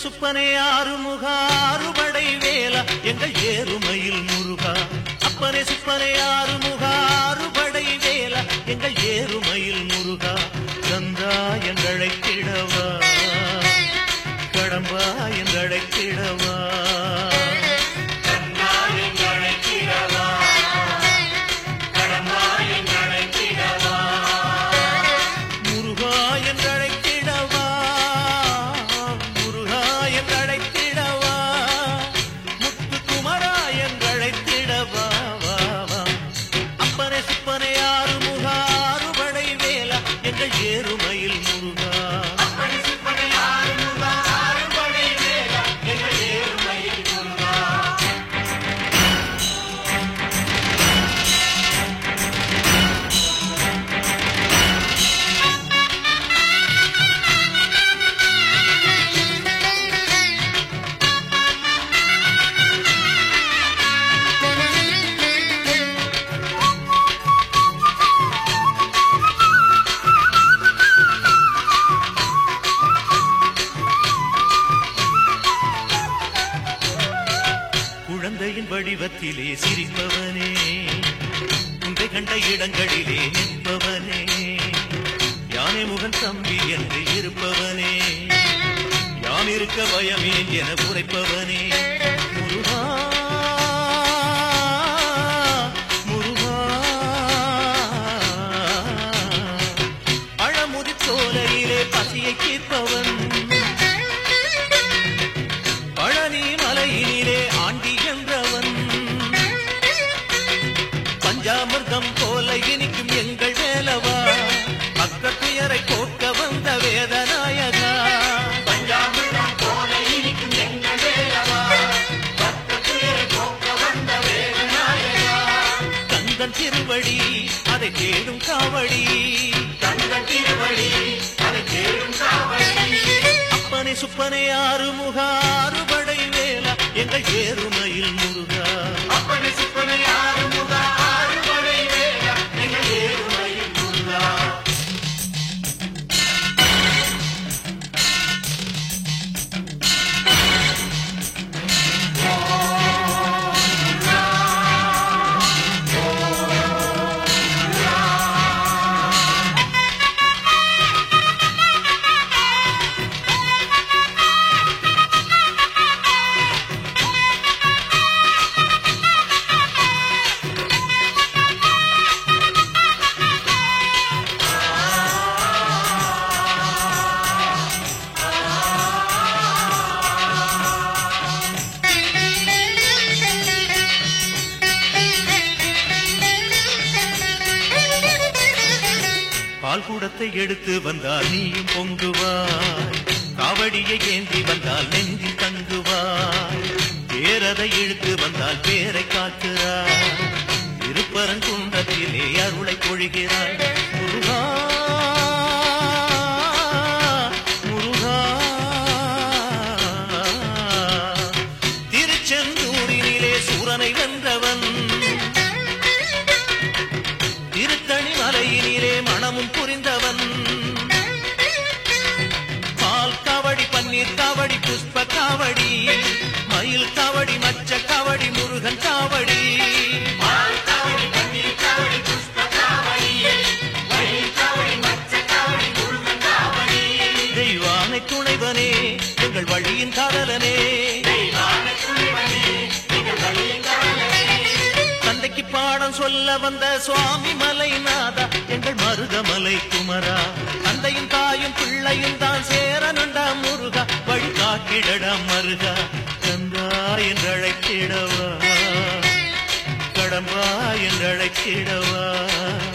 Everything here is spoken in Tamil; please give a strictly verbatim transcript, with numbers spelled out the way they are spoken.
சுப்பனே ஆறுமுகா அறுபடை வேலா எங்கள் ஏறுமையில் முருகா. அப்பனே சுப்பனே ஆறுமுகா அறுபடை வேலா எங்கள் ஏறுமையில் முருகா. கந்தா எங்கழைத்திடவா கடம்பா எங்கழைத்திடவா ஏறுமையில் முருகா. குழந்தையின் வடிவத்திலே சிரிப்பவனே உன்னை கண்ட இடங்களிலே நிற்பவனே யானை முகன் தம்பி என்று இருப்பவனே யான் இருக்க பயமே என உரைப்பவனே முருகா முருகா. அழமுதி சோலையிலே பசியை தீர்ப்பவன் பழனி மலையினிலே ஆண்டி என்றவன் பஞ்சாமிர்தம் போல இனிக்கும் எங்கள் வேலவா. அக்கத்துயரை போக்க வந்த வேதநாயகா. பஞ்சாமிர்தம் போல இனிக்கும் எங்கள் வேலவா. அக்கத்துயரை போக்க வந்த வேதநாயகா. கந்தன் திருவடி அதை தேடும் காவடி. கந்தன் திருவடி அதை தேடும் காவடி. அப்பனே சுப்பனே ஆறுமுகா அறுபடை வேலா எங்கள் ஏறுமையில் முருகா. அப்பனே சுப்பனே ஆறுமுகா அறுபடை வேலா எங்கள் ஏறுமையில் முருகா. பால் கூடத்தை எடுத்து வந்தால் நீயும் பொங்குவாய். காவடியை ஏந்தி வந்தால் நெஞ்சில் தங்குவாய். பேரதை இழுத்து வந்தால் பேரை காட்டுறாய். திருப்பரங்குன்றத்திலே அருளை பொழிகிறாய். முருகா முருகா. திருச்செந்தூரினிலே சூரனை வென்றவன் திருத்தணி மலையினிலே மனமும் புரிந்தவன். பால் காவடி பன்னீர் காவடி புஷ்ப காவடி மயில் காவடி மச்ச காவடி முருகன் காவடி. தெய்வானை துணைவனே எங்கள் வழியின் காதலனே. தந்தைக்கு பாடம் சொல்ல வந்த சுவாமி மலைநாதா எங்கள் மருதமலை குமரா. தந்தையும் தாயும் பிள்ளையும் தான் சேரனுண்டா முருகா. வழி காட்டிடடா மருகா. கந்தா என்றழைத்திடவா கடம்பா என்றழைத்திடவா.